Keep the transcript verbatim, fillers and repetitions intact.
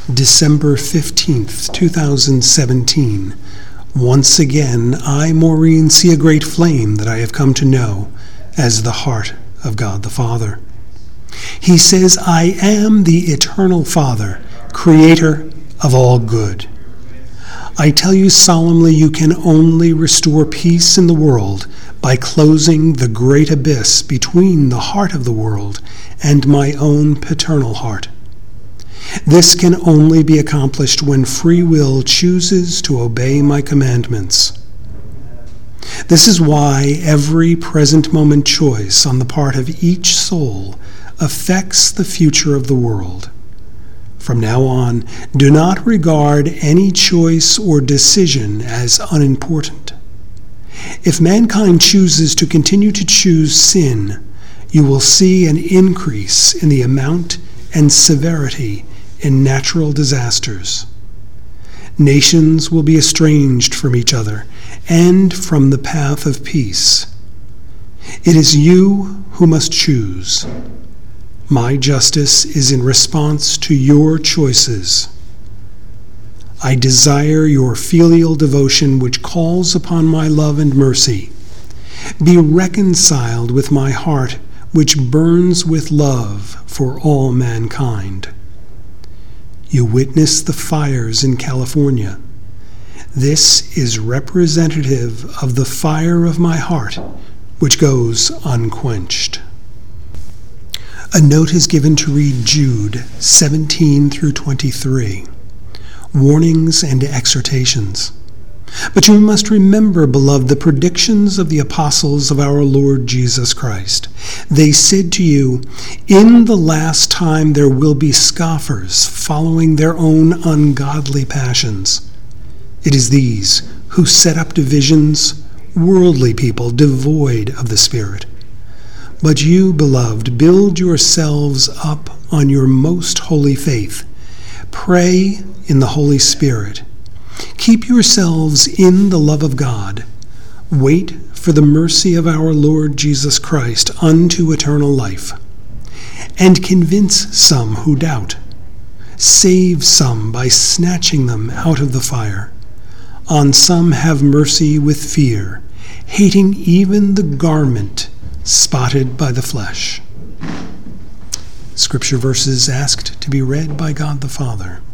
December fifteenth, two thousand seventeen. Once again, I, Maureen, see a great flame that I have come to know as the heart of God the Father. He says, I am the eternal Father, creator of all good. I tell you solemnly, you can only restore peace in the world by closing the great abyss between the heart of the world and my own paternal heart. This can only be accomplished when free will chooses to obey my commandments. This is why every present moment choice on the part of each soul affects the future of the world. From now on, do not regard any choice or decision as unimportant. If mankind chooses to continue to choose sin, you will see an increase in the amount and severity in natural disasters. Nations will be estranged from each other and from the path of peace. It is you who must choose. My justice is in response to your choices. I desire your filial devotion which calls upon my love and mercy. Be reconciled with my heart which burns with love for all mankind. You witness the fires in California. This is representative of the fire of my heart, which goes unquenched. A note is given to read Jude seventeen through twenty-three, warnings and exhortations. But you must remember, beloved, the predictions of the apostles of our Lord Jesus Christ. They said to you, in the last time there will be scoffers following their own ungodly passions. It is these who set up divisions, worldly people devoid of the Spirit. But you, beloved, build yourselves up on your most holy faith. Pray in the Holy Spirit. Keep yourselves in the love of God. Wait for the mercy of our Lord Jesus Christ unto eternal life. And convince some who doubt. Save some by snatching them out of the fire. On some have mercy with fear, hating even the garment spotted by the flesh. Scripture verses asked to be read by God the Father.